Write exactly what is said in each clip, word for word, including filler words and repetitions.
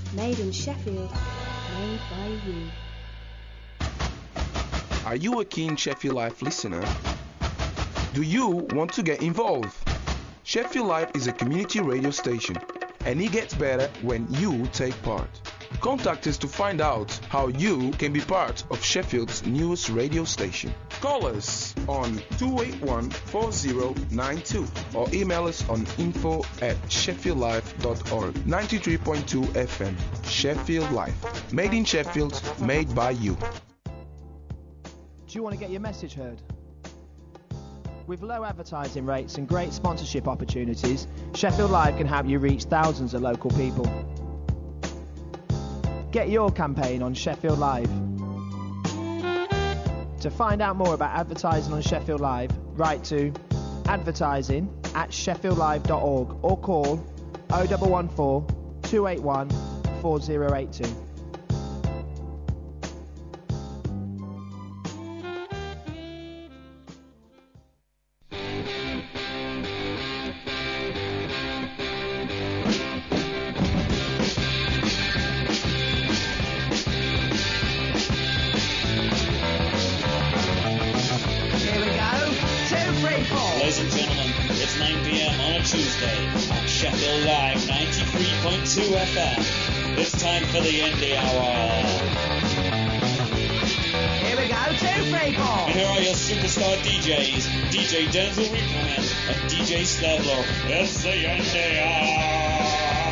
Made in Sheffield, made by you. Are you a keen Sheffield Live listener? Do you want to get involved? Sheffield Live is a community radio station, and it gets better when you take part. Contact us to find out how you can be part of Sheffield's newest radio station. Call us on two eight one, four zero nine two or email us on info at sheffield live dot org. ninety-three point two F M, Sheffield Live. Made in Sheffield, made by you. Do you want to get your message heard? With low advertising rates and great sponsorship opportunities, Sheffield Live can help you reach thousands of local people. Get your campaign on Sheffield Live. To find out more about advertising on Sheffield Live, write to advertising at sheffield live dot org or call oh one one four, two eight one, four zero eight two. Ladies and gentlemen, it's nine p.m. on a Tuesday on Sheffield Live ninety-three point two F M. It's time for the Indie Hour. Here we go, two, three, four. And here are your superstar D Js, D J Denzel Reekman and D J Stedler. It's the Indie Hour.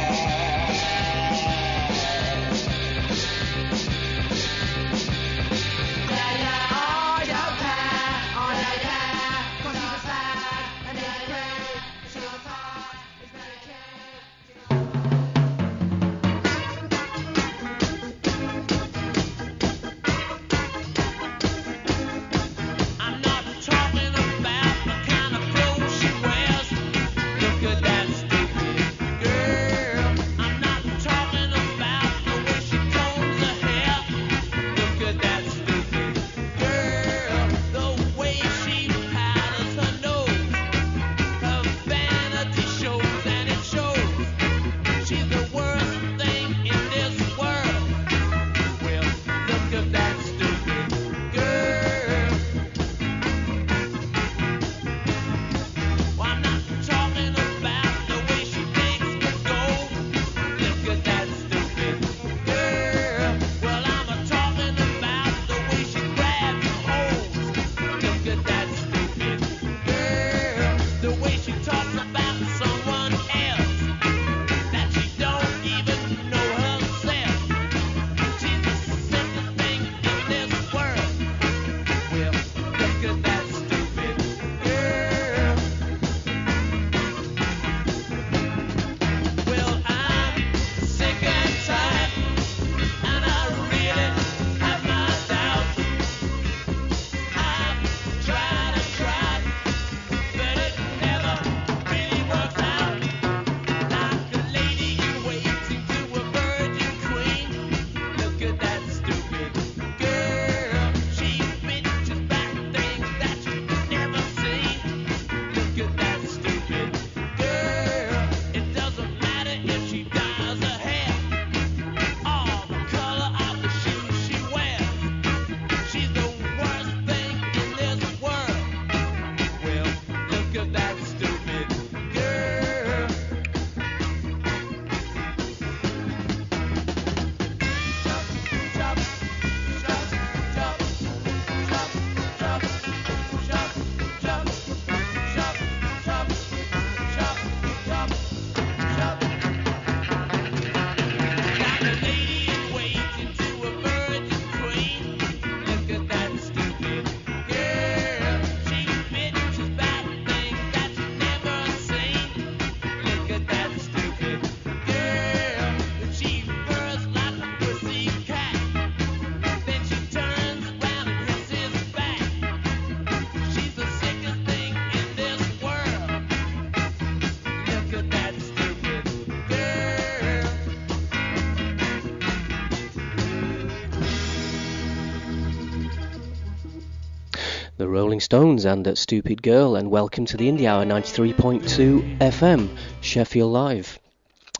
The Rolling Stones and uh, Stupid Girl, and welcome to the Indie Hour ninety-three point two F M, Sheffield Live.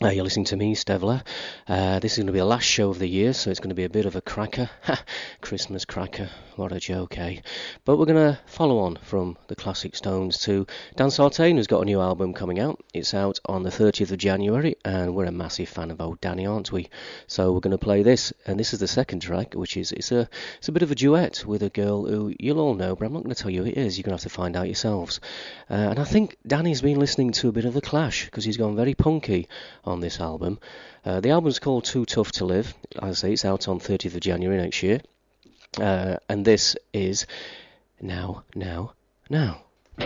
Uh, you're listening to me, Stevler. Uh, this is going to be the last show of the year, so it's going to be a bit of a cracker. Ha! Christmas cracker. What a joke, eh? But we're going to follow on from the classic Stones to Dan Sartain, who's got a new album coming out. It's out on the thirtieth of January, and we're a massive fan of old Danny, aren't we? So we're going to play this, and this is the second track, which is it's a it's a bit of a duet with a girl who you'll all know, but I'm not going to tell you who it is. You're going to have to find out yourselves. Uh, and I think Danny's been listening to a bit of The Clash, because he's gone very punky on this album. Uh, the album's called Too Tough to Live. As I say, it's out on thirtieth of January next year. Uh, and this is Now, Now, Now.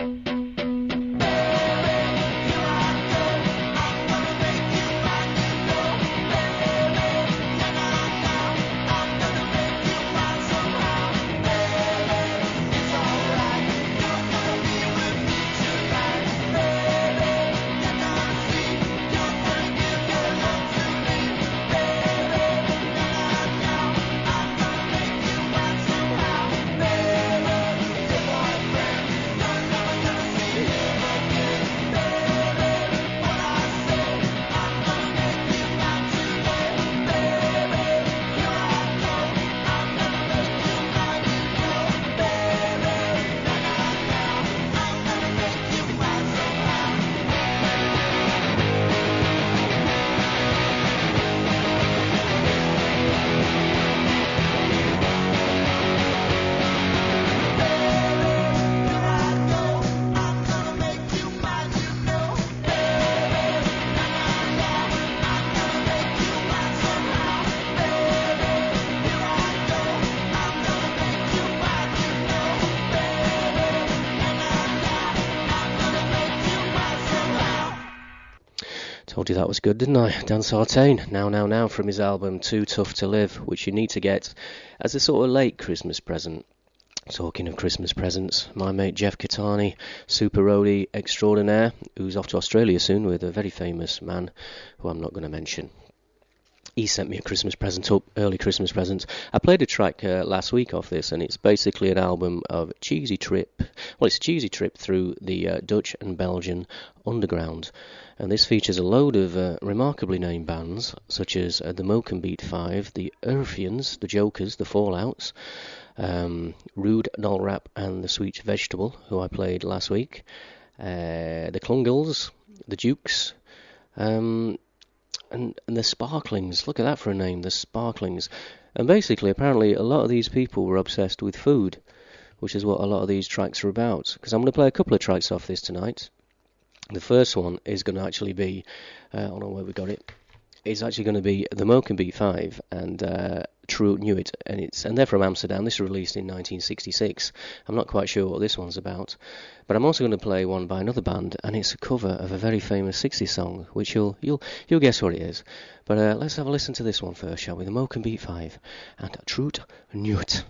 Told you that was good, didn't I? Dan Sartain, Now, Now, Now, from his album Too Tough to Live, which you need to get as a sort of late Christmas present. Talking of Christmas presents, my mate Jeff Catani, super roadie extraordinaire, who's off to Australia soon with a very famous man who I'm not going to mention. He sent me a Christmas present up, early Christmas present. I played a track uh, last week off this, and it's basically an album of cheesy trip. Well, it's a cheesy trip through the uh, Dutch and Belgian underground. And this features a load of uh, remarkably named bands, such as uh, the Mokenbeat Five, the Earthians, the Jokers, the Fallouts, um, Rude Doll Rap and the Sweet Vegetable, who I played last week, uh, the Klungels, the Dukes, um... And, and the Sparklings, look at that for a name, the Sparklings. And basically, apparently, a lot of these people were obsessed with food, which is what a lot of these tracks are about. Because I'm going to play a couple of tracks off this tonight. The first one is going to actually be, uh, I don't know where we got it, it's actually going to be the Mokenbeat Five and uh, True Knew It, and it's and they're from Amsterdam. This was released in nineteen sixty-six. I'm not quite sure what this one's about, but I'm also going to play one by another band, and it's a cover of a very famous sixties song, which you'll you'll you'll guess what it is. But uh, let's have a listen to this one first, shall we? The Mokenbeat Five and True Knew It.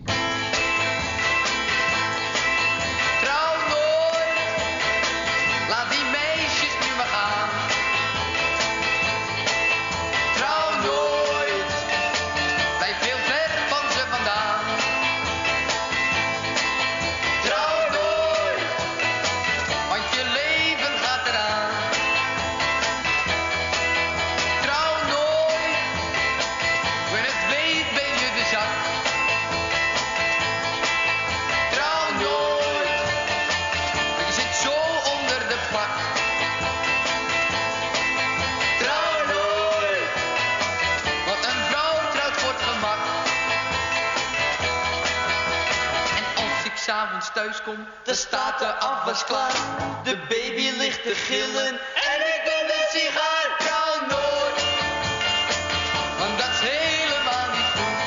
Thuis kom, dan staat de afwas klaar. De baby ligt te gillen en ik wil een sigaar. Trouw nooit, want dat is helemaal niet goed.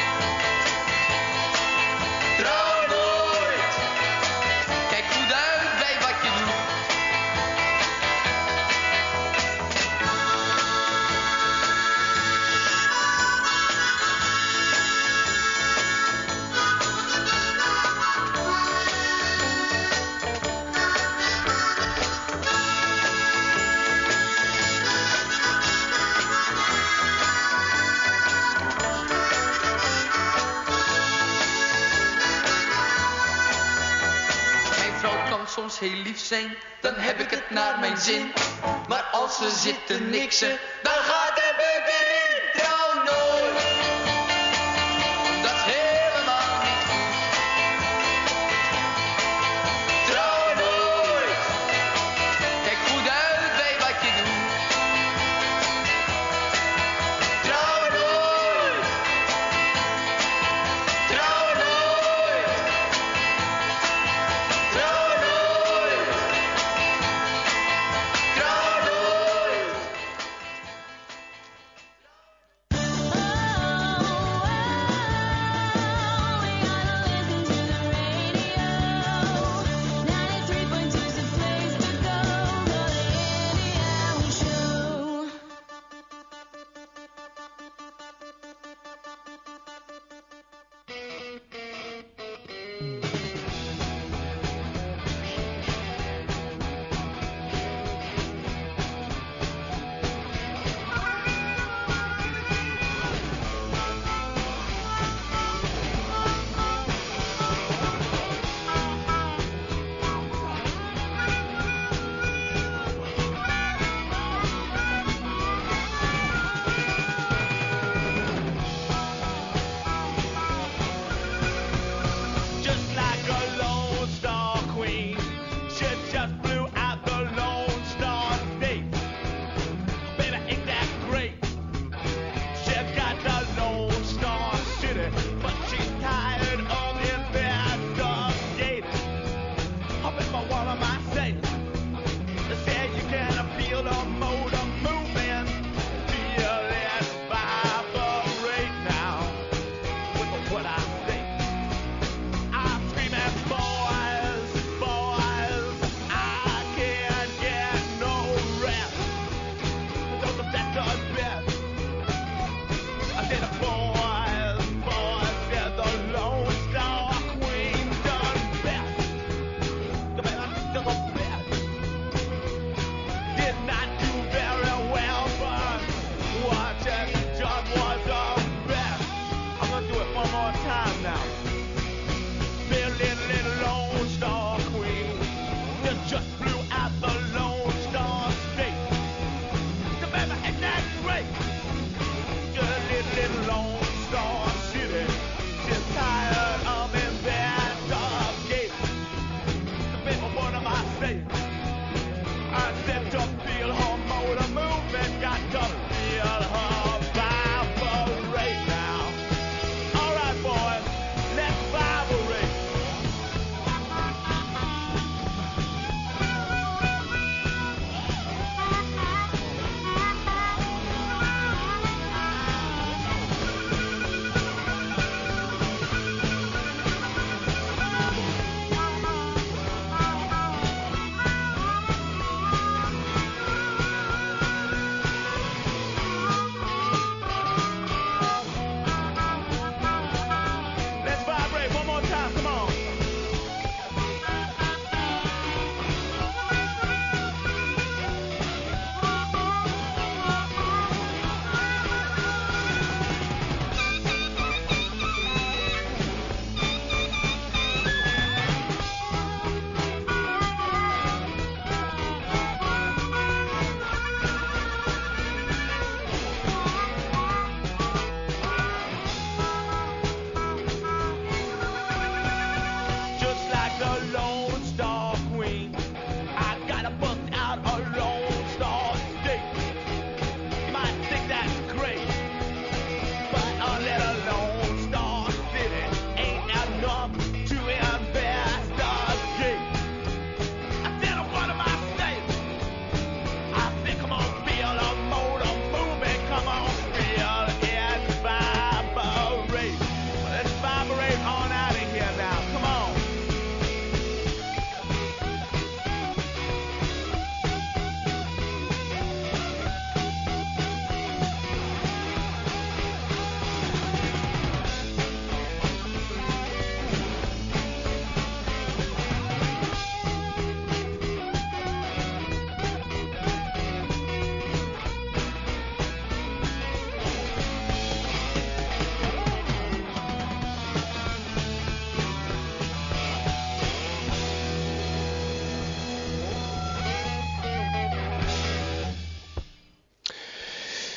Trouw nooit, kijk goed uit bij wat je doet. Soms heel lief zijn, dan heb ik het naar mijn zin. Maar als ze zitten niksen, dan gaat de burger in. Trouw nooit, dat is helemaal niet goed. Trouw nooit, kijk goed uit bij wat je doet. Trouw nooit, trouw nooit, trouw nooit, trouw nooit.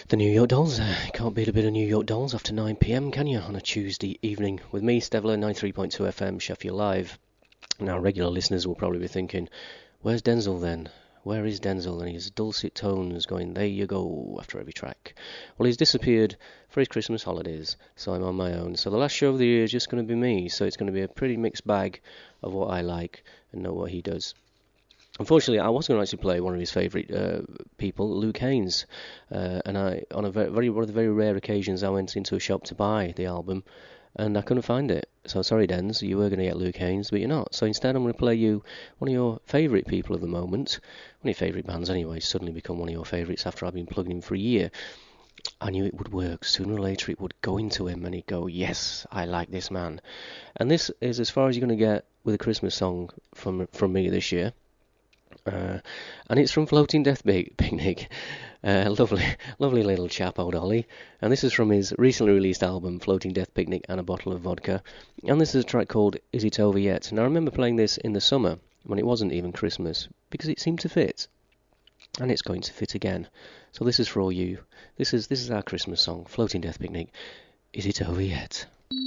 The New York Dolls. Uh, can't beat a bit of New York Dolls after nine p m, can you? On a Tuesday evening with me, Stevler, ninety-three point two F M, Sheffield Live. Now, regular listeners will probably be thinking, where's Denzel then? Where is Denzel? And his dulcet tones going, there you go, after every track. Well, he's disappeared for his Christmas holidays, so I'm on my own. So the last show of the year is just going to be me, so it's going to be a pretty mixed bag of what I like and know what he does. Unfortunately, I was going to actually play one of his favourite uh, people, Luke Haines, uh, and I, on a very, very, one of the very rare occasions, I went into a shop to buy the album, and I couldn't find it. So sorry, Dens, you were going to get Luke Haines, but you're not. So instead, I'm going to play you one of your favourite people of the moment, one of your favourite bands anyway. Suddenly become one of your favourites after I've been plugging him for a year. I knew it would work. Sooner or later, it would go into him, and he'd go, "Yes, I like this man." And this is as far as you're going to get with a Christmas song from from me this year. Uh, and it's from Floating Death Picnic. Uh, lovely, lovely little chap, old Ollie. And this is from his recently released album, Floating Death Picnic and a Bottle of Vodka. And this is a track called Is It Over Yet? And I remember playing this in the summer, when it wasn't even Christmas, because it seemed to fit. And it's going to fit again. So this is for all you. This is, this is our Christmas song, Floating Death Picnic. Is it over yet?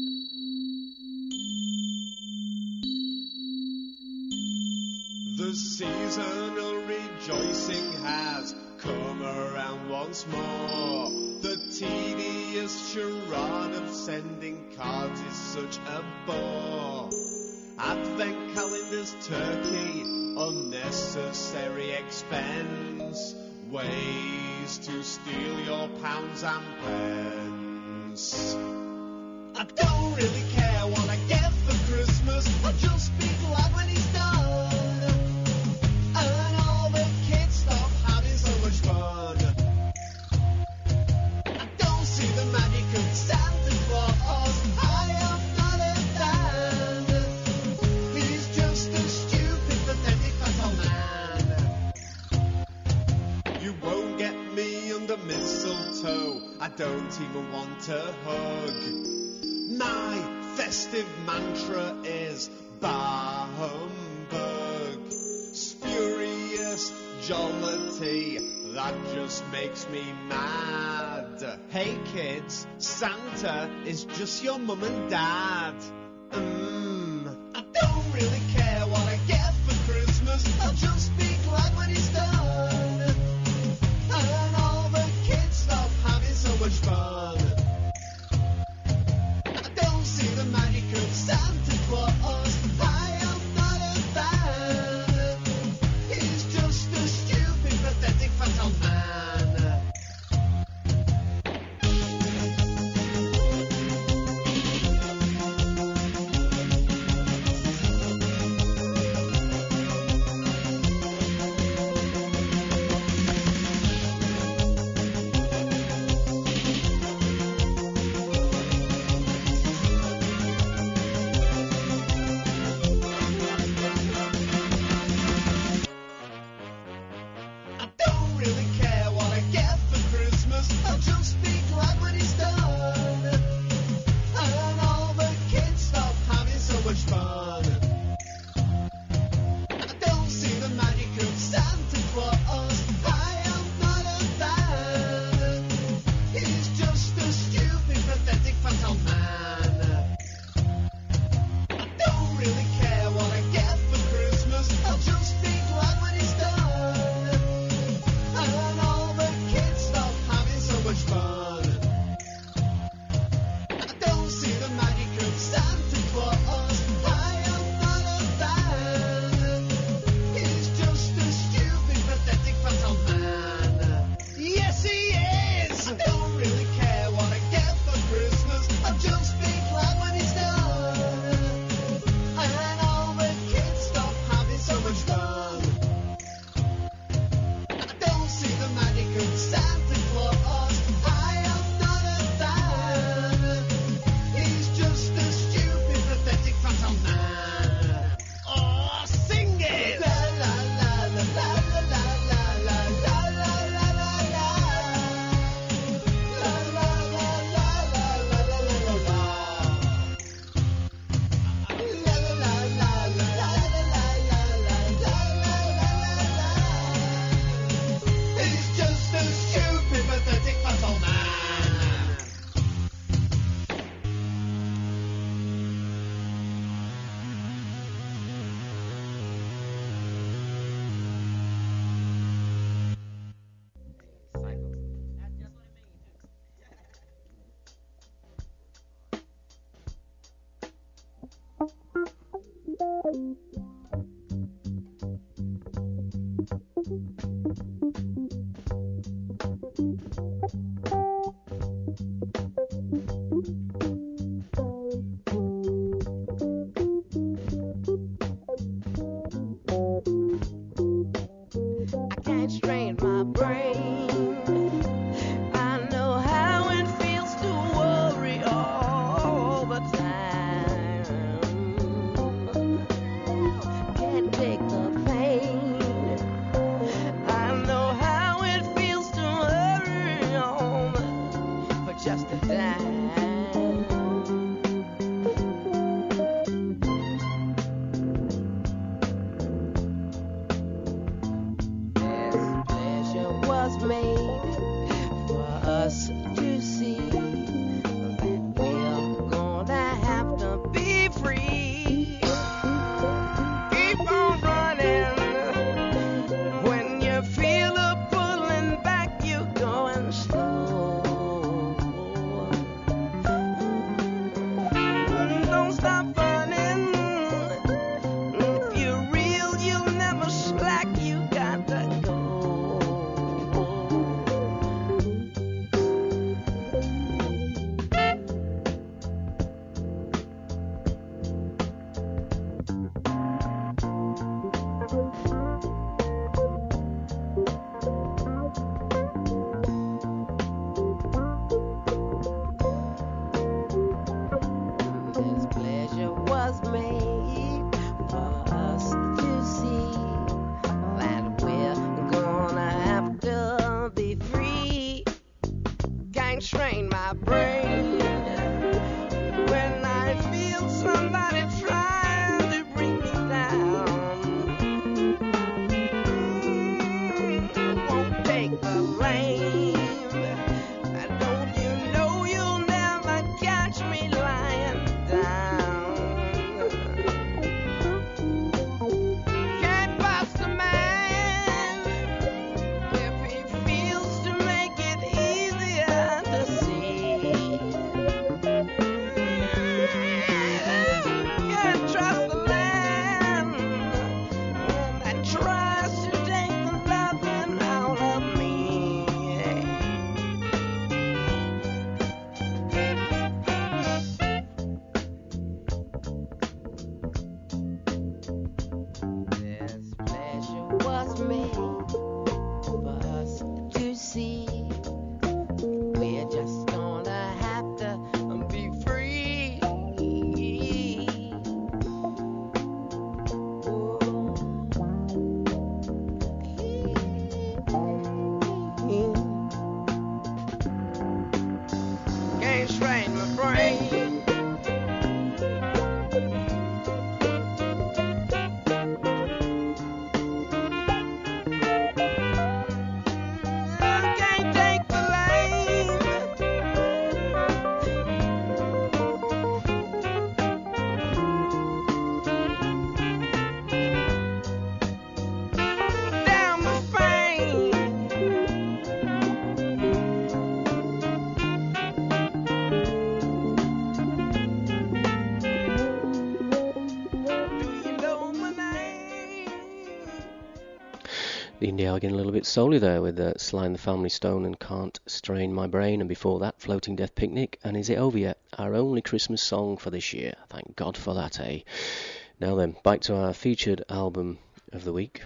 The seasonal rejoicing has come around once more. The tedious charade of sending cards is such a bore. Advent calendars, turkey, unnecessary expense. Ways to steal your pounds and pence. I don't really care what I get for Christmas. I'll just be glad when it's done. I don't even want a hug. My festive mantra is bah humbug. Spurious jollity, that just makes me mad. Hey kids, Santa is just your mum and dad. Mmm, I don't really care what I get for Christmas. I'll just be glad when it's done. Much fun. I don't see the magic of Santa Claus. I am not a fan. He's just a stupid, pathetic, fat old man. The Indie Hour getting a little bit souly there with uh, Sly and the Family Stone and Can't Strain My Brain, and before that Floating Death Picnic and Is It Over Yet? Our only Christmas song for this year. Thank God for that, eh? Now then, back to our featured album of the week,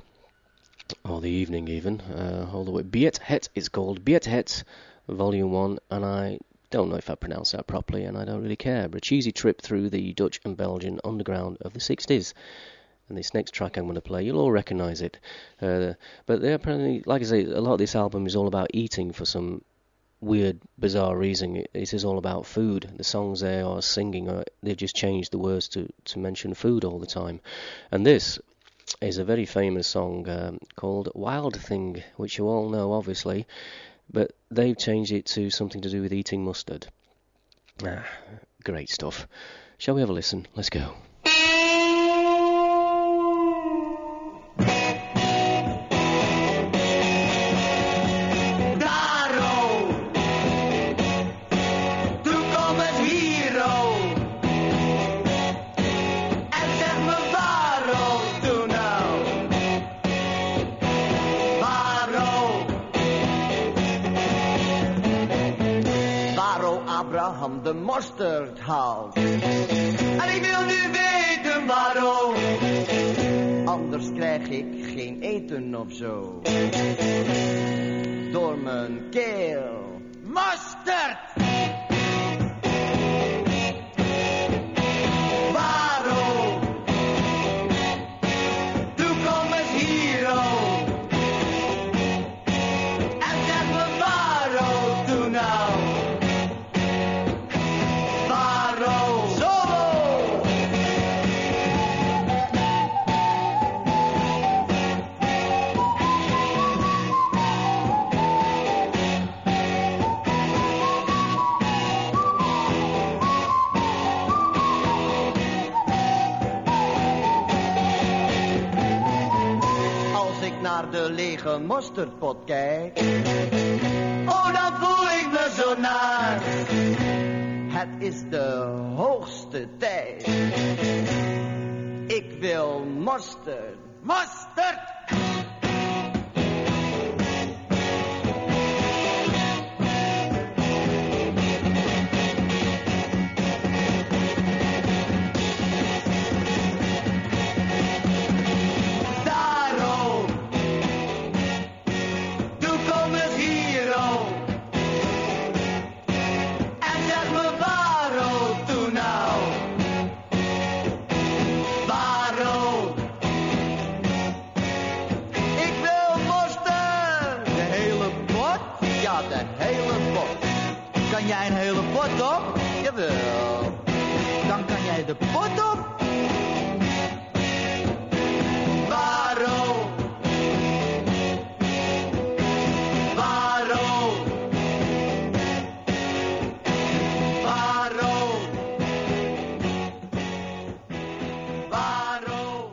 or the evening even. Uh, hold on, Beat Het, it's called Beat Het, Volume one, and I don't know if I pronounced that properly, and I don't really care, but a cheesy trip through the Dutch and Belgian underground of the sixties. And this next track I'm going to play, you'll all recognise it. Uh, but they apparently, like I say, a lot of this album is all about eating for some weird, bizarre reason. It, it is all about food. The songs they are singing, are, they've just changed the words to, to mention food all the time. And this is a very famous song um, called Wild Thing, which you all know, obviously. But they've changed it to something to do with eating mustard. Ah, great stuff. Shall we have a listen? Let's go. En zeg me waar Waarom Abraham de mosterd haalt. En ik wil nu weten waarom. Anders krijg ik geen eten of zo. Door mijn keel. Mosterd! Waarom? Doe kom eens hier, oh. En zeg me waarom, doe nou. Waarom? Zo! Naar de lege mosterdpot kijk. Oh, dan voel ik me zo naar. Het is de hoogste tijd. Ik wil mosterd. Mosterd! Kan jij een hele pot op? Jawel. Dan kan jij de pot op. Waarom? Waarom? Waarom? Waarom?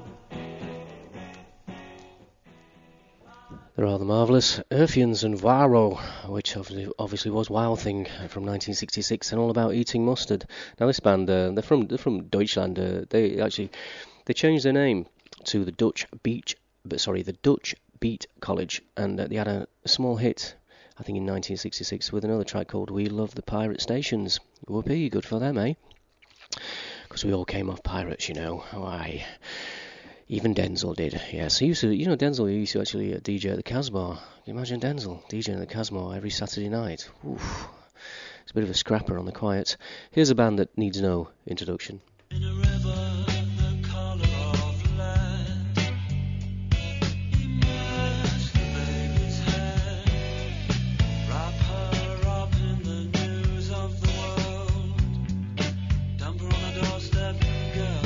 The rather marvellous Earthians and Varo, which obviously was Wild Thing from nineteen sixty-six, and all about eating mustard. Now this band, uh, they're from they're from Deutschland. Uh, they actually they changed their name to the Dutch Beach, but sorry, the Dutch Beat College, and uh, they had a, a small hit, I think, in nineteen sixty-six with another track called "We Love the Pirate Stations." Whoopee, good for them, eh? Because we all came off pirates, you know. Why? Even Denzel did, yes. He used to, you know, Denzel used to actually uh, D J at the Casbah. Can you imagine Denzel DJing at the Casbah every Saturday night? Oof. It's a bit of a scrapper on the quiet. Here's a band that needs no introduction. In a river, the colour of lead, immerse the baby's head, wrap her up in the news of the world, dump her on a doorstep, girl.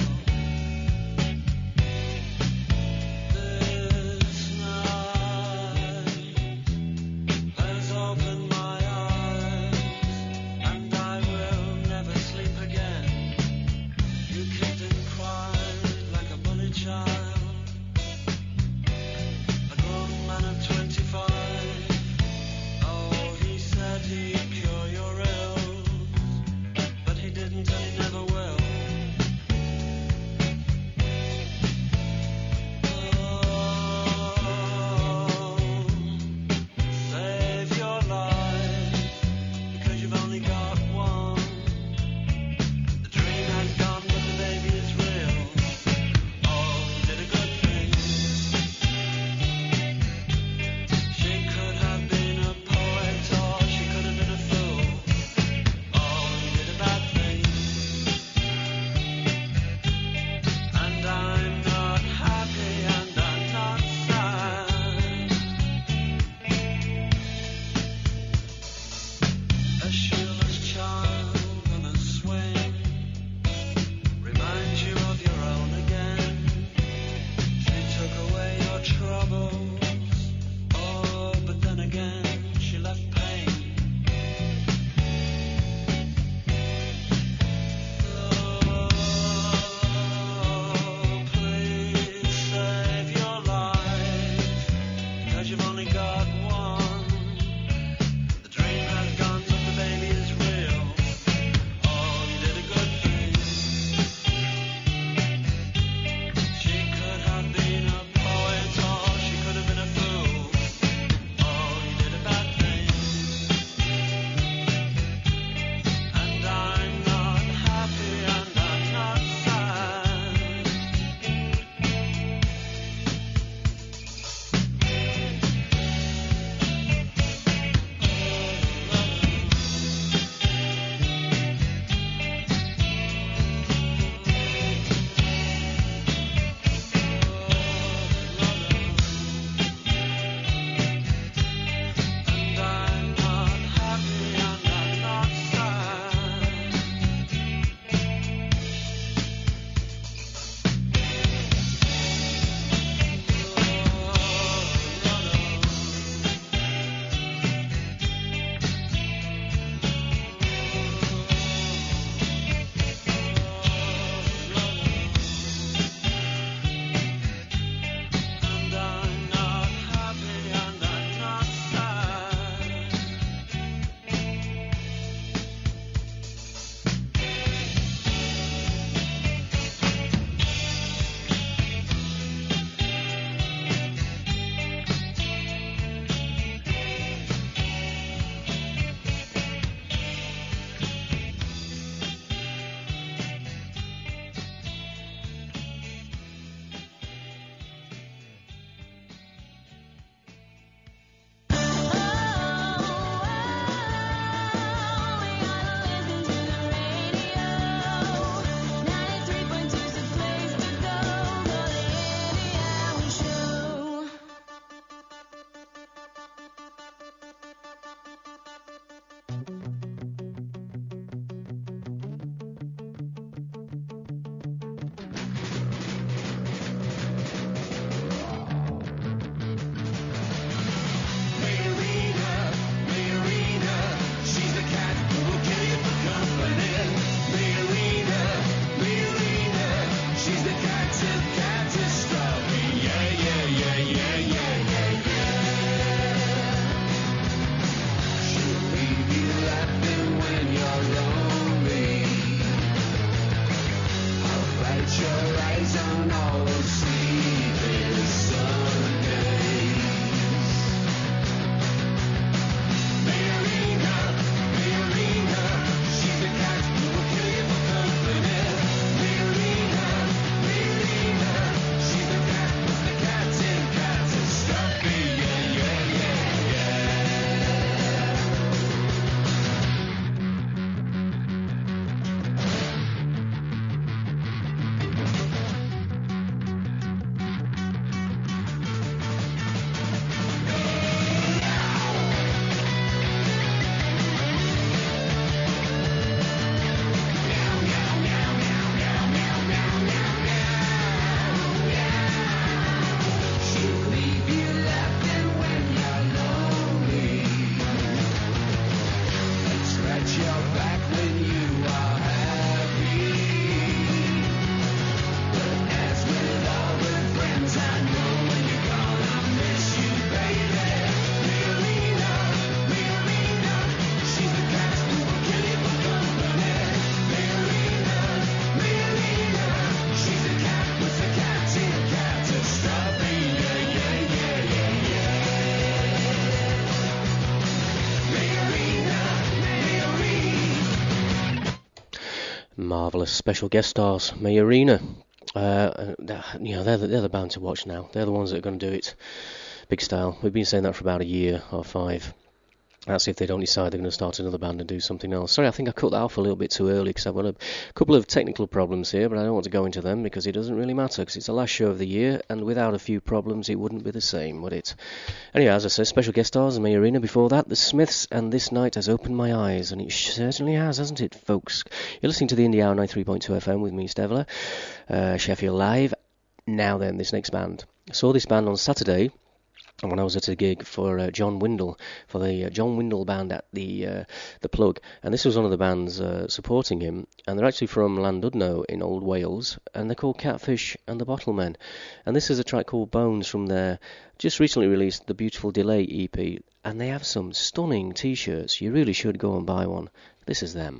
Marvellous special guest stars, Mayarina. Uh, you know, they're the, they're the band to watch now. They're the ones that are going to do it big style. We've been saying that for about a year or five. That's if they don't decide they're going to start another band and do something else. Sorry, I think I cut that off a little bit too early because I've got a couple of technical problems here, but I don't want to go into them because it doesn't really matter because it's the last show of the year, and without a few problems it wouldn't be the same, would it? Anyway, as I said, special guest stars, Mayarina. Before that, The Smiths, and This Night Has Opened My Eyes, and it certainly has, hasn't it, folks? You're listening to the Indie Hour ninety-three point two F M with me, Stevler, uh, Sheffield Live. Now then, this next band. I saw this band on Saturday, and when I was at a gig for uh, John Windle, for the uh, John Windle band at the uh, the Plug, and this was one of the bands uh, supporting him, and they're actually from Llandudno in Old Wales, and they're called Catfish and the Bottlemen, and this is a track called Bones from their just recently released The Beautiful Delay E P, and they have some stunning t-shirts. You really should go and buy one. This is them.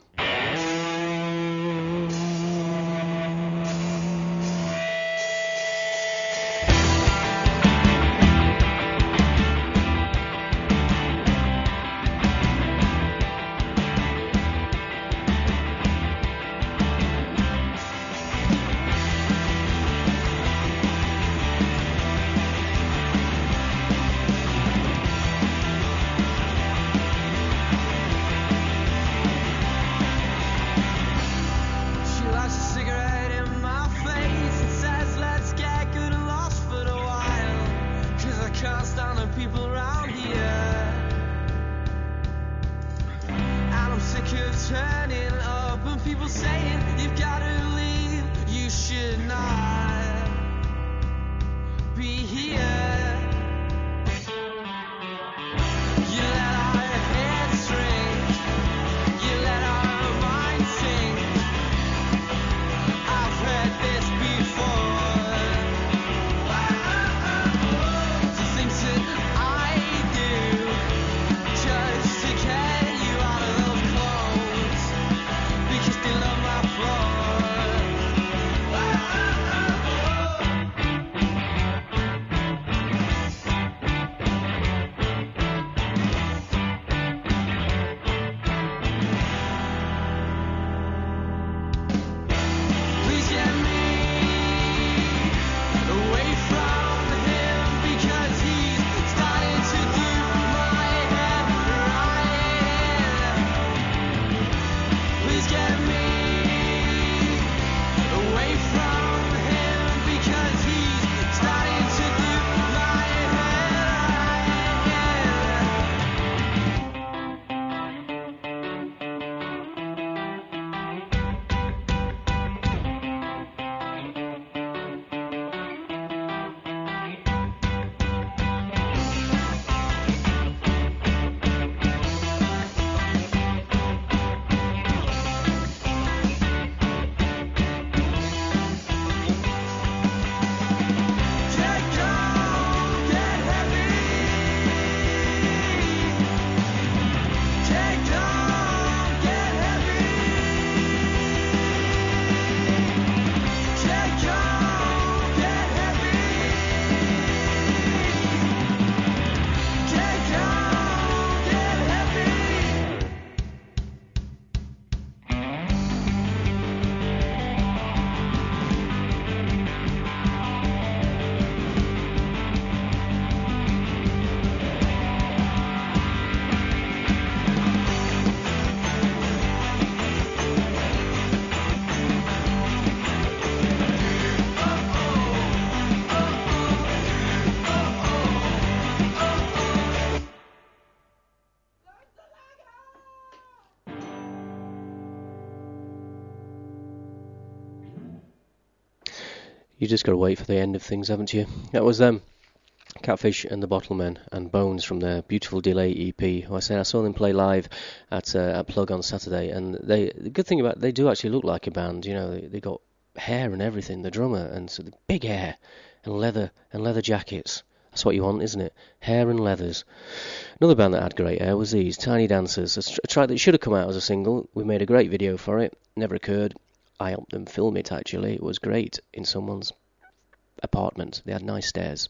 You just got to wait for the end of things, haven't you? That was them, Catfish and the Bottlemen, and Bones from their Beautiful Delay E P. I say I saw them play live at uh, at Plug on Saturday, and they the good thing about it, they do actually look like a band. You know, they, they got hair and everything. The drummer and so the big hair and leather and leather jackets. That's what you want, isn't it? Hair and leathers. Another band that had great hair was these, Tiny Dancers. A track that should have come out as a single. We made a great video for it. Never occurred. I helped them film it, actually. It was great in someone's apartment. They had nice stairs.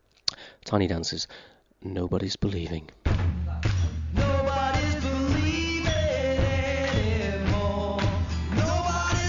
Tiny Dancers. Nobody's Believing. Nobody's believing anymore. Nobody's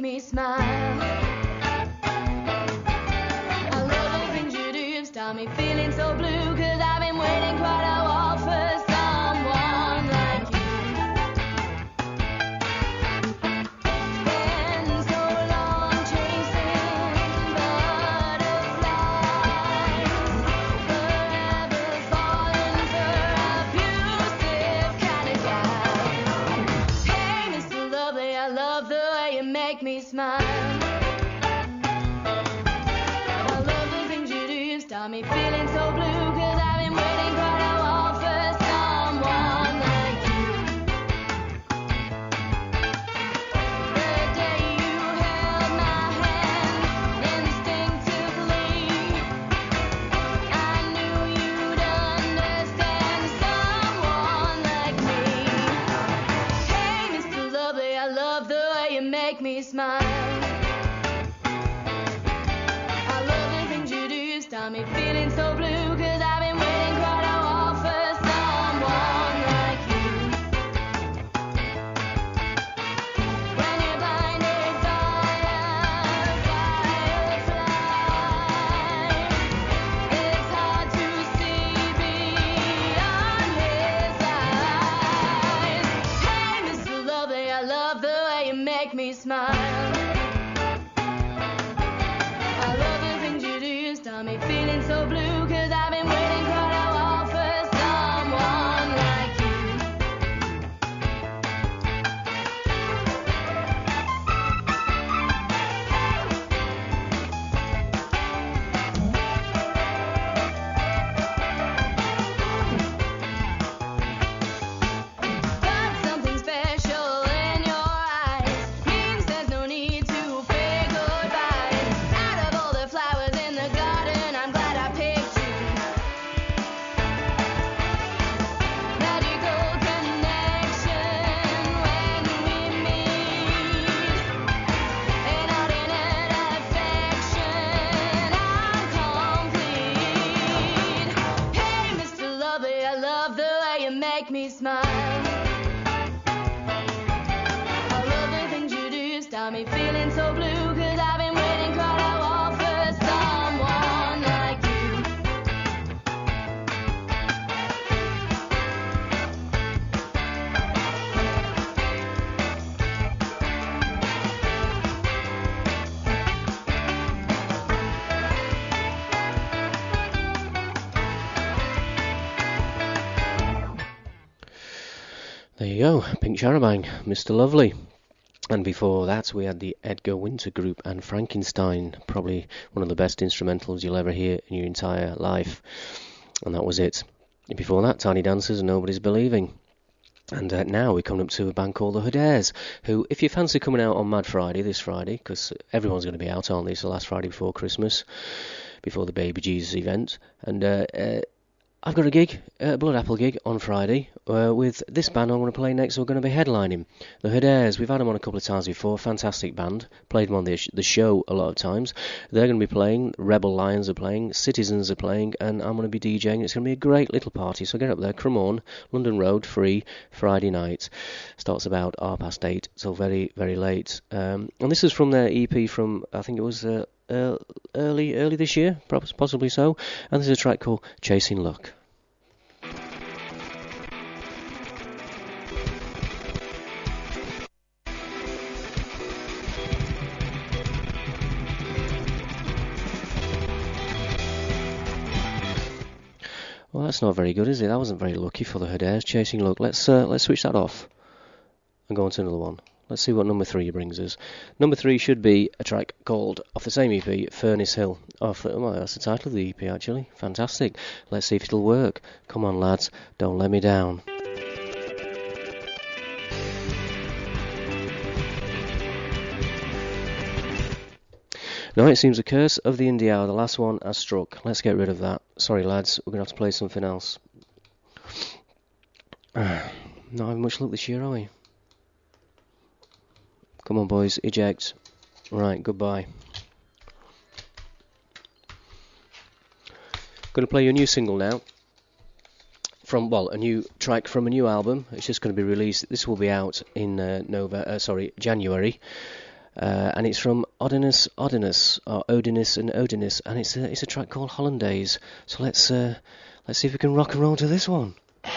me smile. I love the things you do, you've started me feeling so blue, cause I've been waiting quite a while for someone like you. Been so long chasing butterflies, forever falling for abusive kind of guy. Hey, Mister Lovely, I love the way you make me smile. I love the things you do, you start me feeling so blue, cause I've been waiting quite a while for someone like you. The day you held my hand instinctively, I knew you'd understand someone like me. Hey, Mister Lovely, I love the way you make me smile. I love the things you do, you start me feeling so blue, cause I've been waiting quite a while for someone like you. When you're blinded by a firefly, it's hard to see beyond his eyes. Hey, Mister Lovely, I love the way you make me smile. I love the things you do, you start me feeling so blue, cause I've been waiting quite a while for someone like you. Got something special in your eyes, means there's no need to say goodbye. Out of all the flowers in the garden, I'm glad I picked you. Magical connection when we meet, inordinate affection, I'm complete. Hey, Mister Lovely, I love the way you make me smile. I love the things you do, you start me feeling so blue, cause I've been waiting quite a while for someone like you. There you go, Pink Charabang, Mister Lovely. And before that we had the Edgar Winter Group and Frankenstein, probably one of the best instrumentals you'll ever hear in your entire life. And that was it. Before that, Tiny Dancers and Nobody's Believing. And uh, now we come up to a band called the Hoodares, who, if you fancy coming out on Mad Friday, this Friday, because everyone's going to be out, aren't they? It's the last Friday before Christmas, before the Baby Jesus event. And uh, uh, I've got a gig, a Blood Apple gig on Friday uh, with this band I'm going to play next. We're going to be headlining the Hoodares. We've had them on a couple of times before. Fantastic band. Played them on the, sh- the show a lot of times. They're going to be playing. Rebel Lions are playing. Citizens are playing. And I'm going to be DJing. It's going to be a great little party. So get up there. Cremorne, London Road, free, Friday night. Starts about half past eight till very, very late. Um, and this is from their E P from, I think it was... Uh, Uh, early early this year, possibly so, and there's a track called Chasing Luck. Well, that's not very good, is it? That wasn't very lucky for the Hoodares. Chasing Luck. Let's uh, let's switch that off and go on to another one. Let's see what number three brings us. Number three should be a track called, off the same E P, Furnace Hill. Oh, well, that's the title of the E P, actually. Fantastic. Let's see if it'll work. Come on, lads. Don't let me down. No, it seems a curse of the indie hour. The last one has struck. Let's get rid of that. Sorry, lads. We're going to have to play something else. Not having much luck this year, are we? Come on, boys, eject. Right, goodbye. Going to play you a new single now. From, well, a new track from a new album. It's just going to be released. This will be out in uh, Nova, uh, sorry, January. uh, and it's from Odinus Odinus, or Odinus and Odinus, and it's a, it's a track called Hollandaise. So let's uh, let's see if we can rock and roll to this one.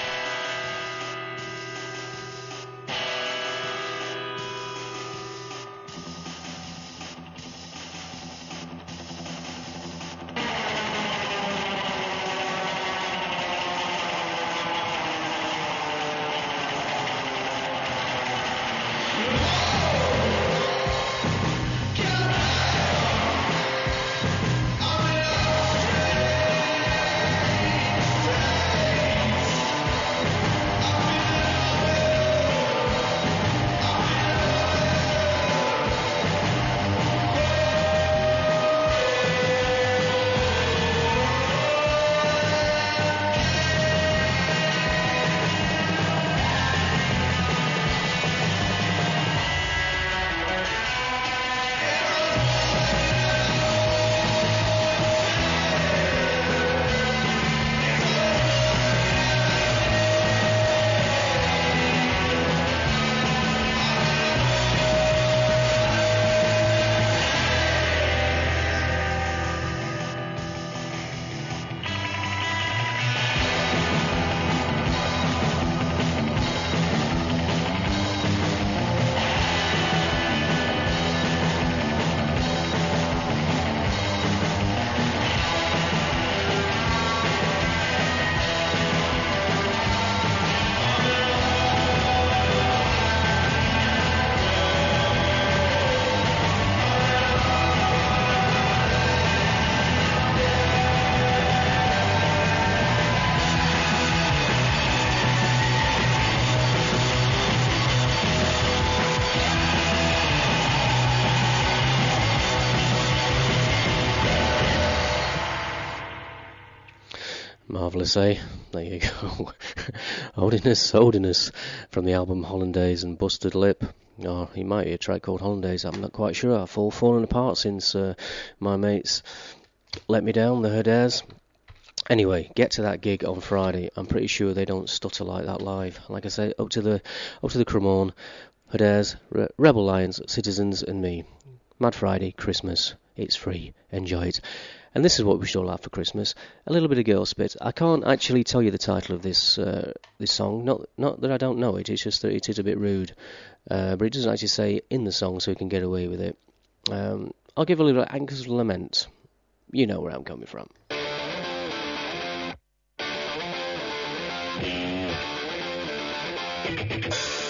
Marvellous, eh? There you go. Odinus, Odinus, from the album Hollandaise and Busted Lip. Oh, he might be a track called Hollandaise, I'm not quite sure. I've all fallen apart since uh, my mates let me down, the Herdairs. Anyway, get to that gig on Friday. I'm pretty sure they don't stutter like that live. Like I say, up to the up to the Cremorne, Herdairs, Re- Rebel Lions, Citizens and me. Mad Friday, Christmas, it's free, enjoy it. And this is what we should all have for Christmas, a little bit of girl spit. I can't actually tell you the title of this uh, this song, not not that I don't know it, it's just that it is a bit rude. Uh, but it doesn't actually say in the song, so we can get away with it. Um, I'll give a little Anchor's Lament. You know where I'm coming from. Yeah.